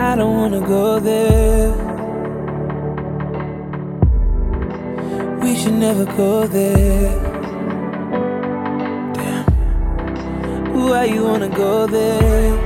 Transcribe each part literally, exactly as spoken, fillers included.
I don't wanna go there. We should never go there. Damn. Why you wanna go there?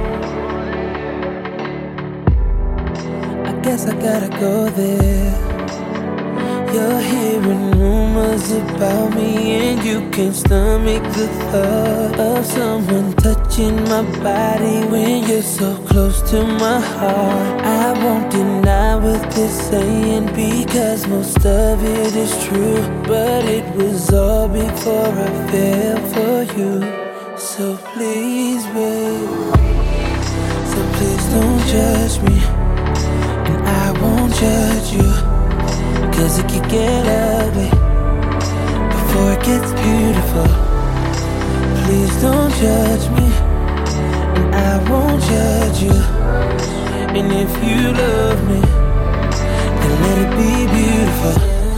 I guess I gotta go there. You're hearing rumors about me, and you can't stomach the thought of someone touching my body when you're so close to my heart. I won't deny what they're saying, because most of it is true, but it was all before I fell for you. So please, babe, so please don't judge me, and I won't judge you, 'cause it could get ugly before it gets beautiful. Please don't judge me, and I won't judge you. And if you love me, then let it be beautiful.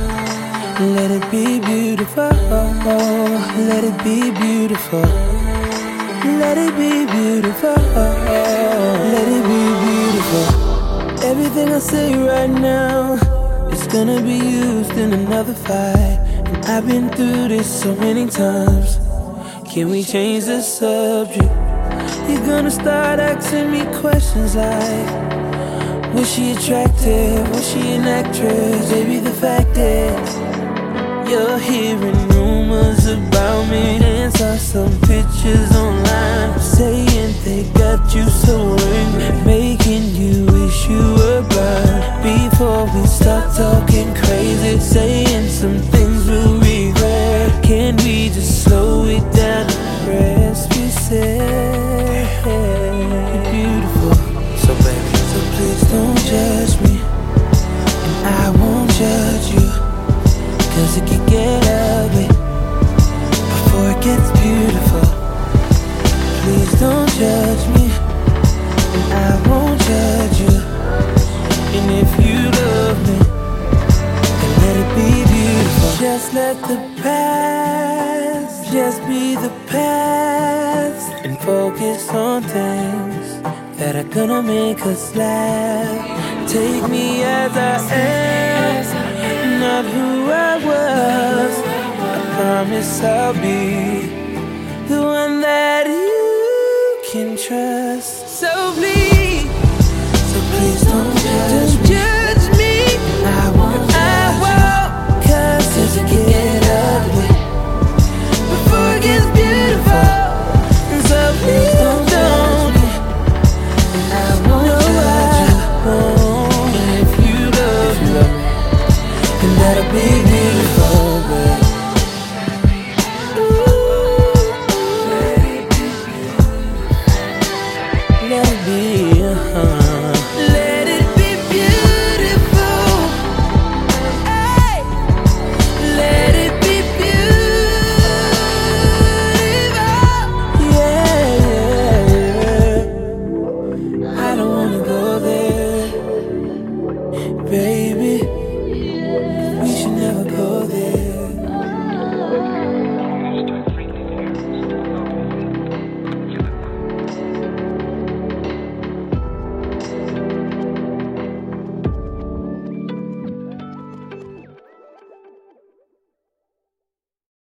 Let it be beautiful. Let it be beautiful. Let it be beautiful. Let it be beautiful. Everything I say right now, it's gonna be used in another fight. And I've been through this so many times. Can we change the subject? You're gonna start asking me questions like, was she attractive? Was she an actress? Baby, the fact is, you're hearing rumors about me, and saw some pictures online saying they got you so angry, making you wish you were blind. Before we start talking crazy, saying some things we'll regret, can we just slow it down and press reset? You're beautiful, so baby, so please don't judge me, and I won't judge you, 'cause it can get ugly before it gets beautiful. Please don't judge me, and I won't judge you. And if you love me, then let it be beautiful. Just let the past just be the past, and focus on things that are gonna make us laugh. Take me as I am, not who I was. I promise I'll be the one that you can trust. So please